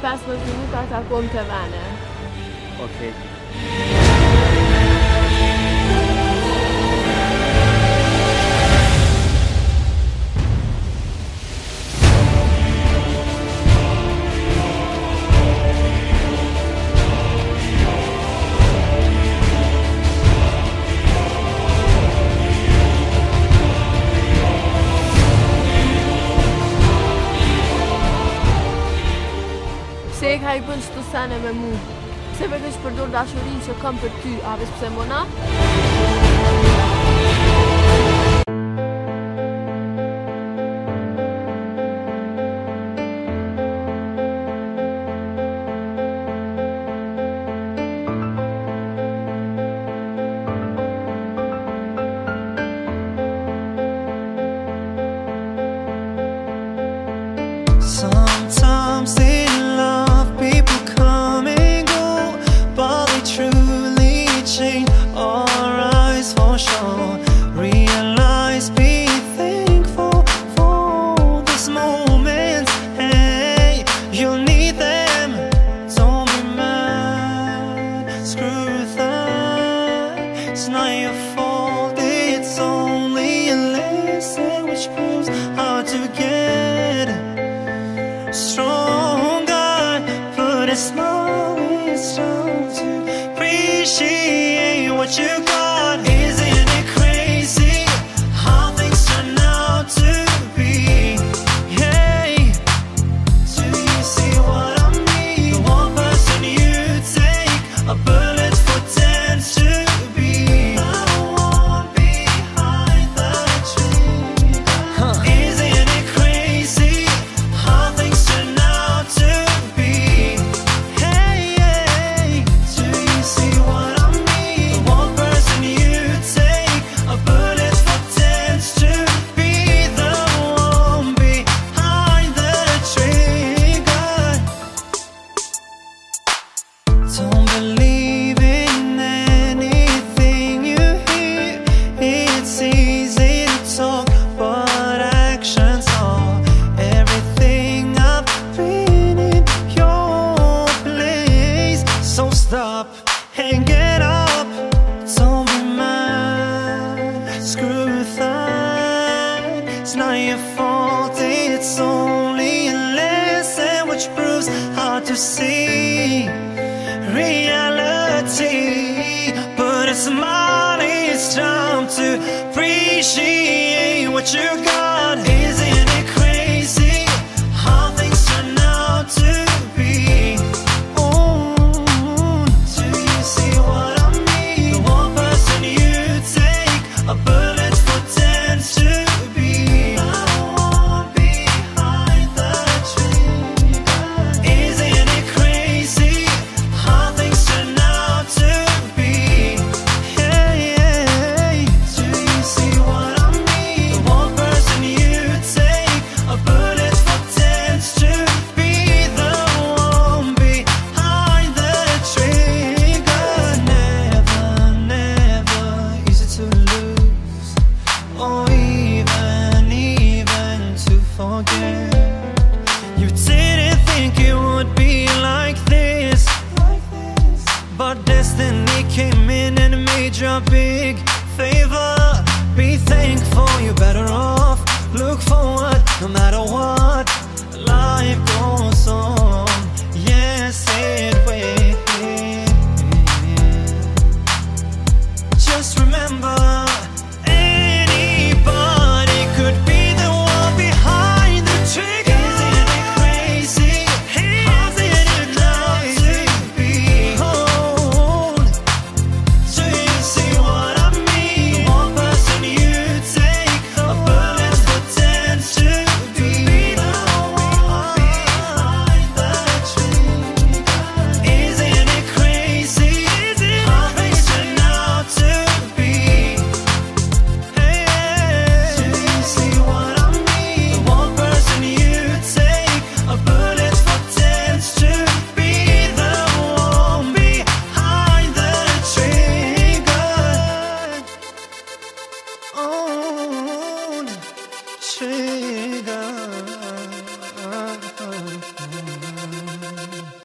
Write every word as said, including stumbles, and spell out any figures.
pesme minuta takojmë te vene. Okej. Se e ka i bën çto sene me mu? Pse vetë që përdor dashurinë që kam për ty, a ves pse mona? Sometimes in love people come and go, but they truly change our eyes for sure. Realize, be thankful for this moment. Hey, you'll need them. Don't be mad, screw that. It's not your fault, it's only a lesson which proves how to get stronger. Put a smile, it's time to appreciate what you got. Isn't it crazy how things turn out to be? Hey, do you see what I mean? The one person you take a bullet for tends to be the one behind the tree. Huh. Isn't it crazy how things turn out to be? Hey, hey, do you see what I mean? The one person you take a bullet for tends to be the one behind the trigger. Don't believe in anything you hear. It's easy to talk, but actions are everything. I've been in your place, so stop and get up. Don't be mad, screw that. It's not your fault, it's only a lesson which proves how to see reality. Put a smile, it's time to appreciate what you got. Isn't it crazy how things turn out to be? Ooh, do you see what I mean? The one person you take a bullet for tends to be the one behind the trigger. Isn't it crazy how things turn out to be? Hey, hey, do you see what I mean? The one person you take a bullet for tends to be the one behind the trigger. Never, never easy to lose, or even, even to forget. You didn't think it would be like this, but destiny came in and made you a big favor. Be thankful, you're better off. Look forward, no matter what. Life goes on, yes it will. Just remember, anybody could be the one behind the trigger. Isn't it crazy how things turn out to be? Oh, do you see what I mean? The one person you take a bullet for tends to be the one behind the trigger. Isn't it crazy how things turn out to be? Hey, do you see what I mean? The one person you take a bullet for tends to be the one behind the trigger. On trigger.